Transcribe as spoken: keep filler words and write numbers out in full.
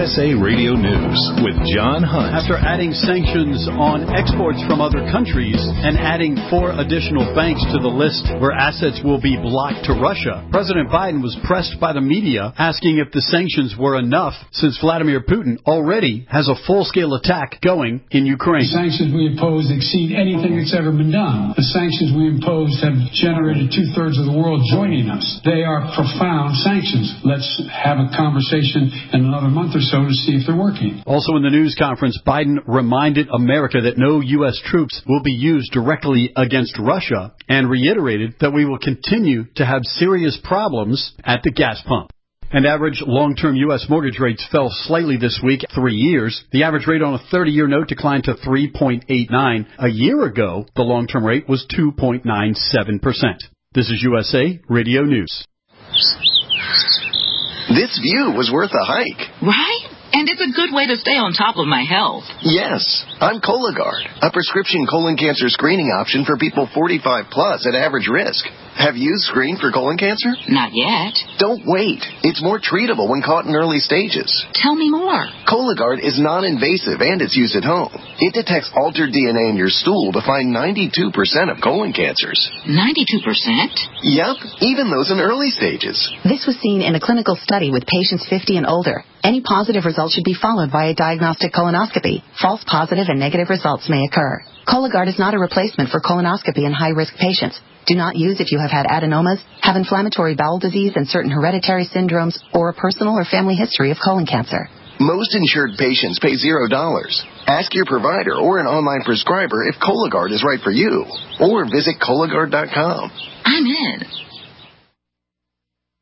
S A Radio News with John Hunt. After adding sanctions on exports from other countries and adding four additional banks to the list where assets will be blocked to Russia, President Biden was pressed by the media asking if the sanctions were enough since Vladimir Putin already has a full-scale attack going in Ukraine. The sanctions we imposed exceed anything that's ever been done. The sanctions we imposed have generated two-thirds of the world joining us. They are profound sanctions. Let's have a conversation in another month or so to see if they're working. Also in the news conference, Biden reminded America that no U S troops will be used directly against Russia and reiterated that we will continue to have serious problems at the gas pump. And average long-term U S mortgage rates fell slightly this week, three years. The average rate on a thirty-year note declined to three point eight nine. A year ago, the long-term rate was two point nine seven percent. This is U S A Radio News. This view was worth a hike. Right? And it's a good way to stay on top of my health. Yes. I'm Cologuard, a prescription colon cancer screening option for people forty-five plus at average risk. Have you screened for colon cancer? Not yet. Don't wait. It's more treatable when caught in early stages. Tell me more. Cologuard is non-invasive and it's used at home. It detects altered D N A in your stool to find ninety-two percent of colon cancers. ninety-two percent? Yep, even those in early stages. This was seen in a clinical study with patients fifty and older. Any positive results should be followed by a diagnostic colonoscopy. False positive and negative results may occur. Cologuard is not a replacement for colonoscopy in high-risk patients. Do not use if you have had adenomas, have inflammatory bowel disease and certain hereditary syndromes, or a personal or family history of colon cancer. Most insured patients pay zero dollars. Ask your provider or an online prescriber if Cologuard is right for you, or visit Cologuard dot com. I'm in.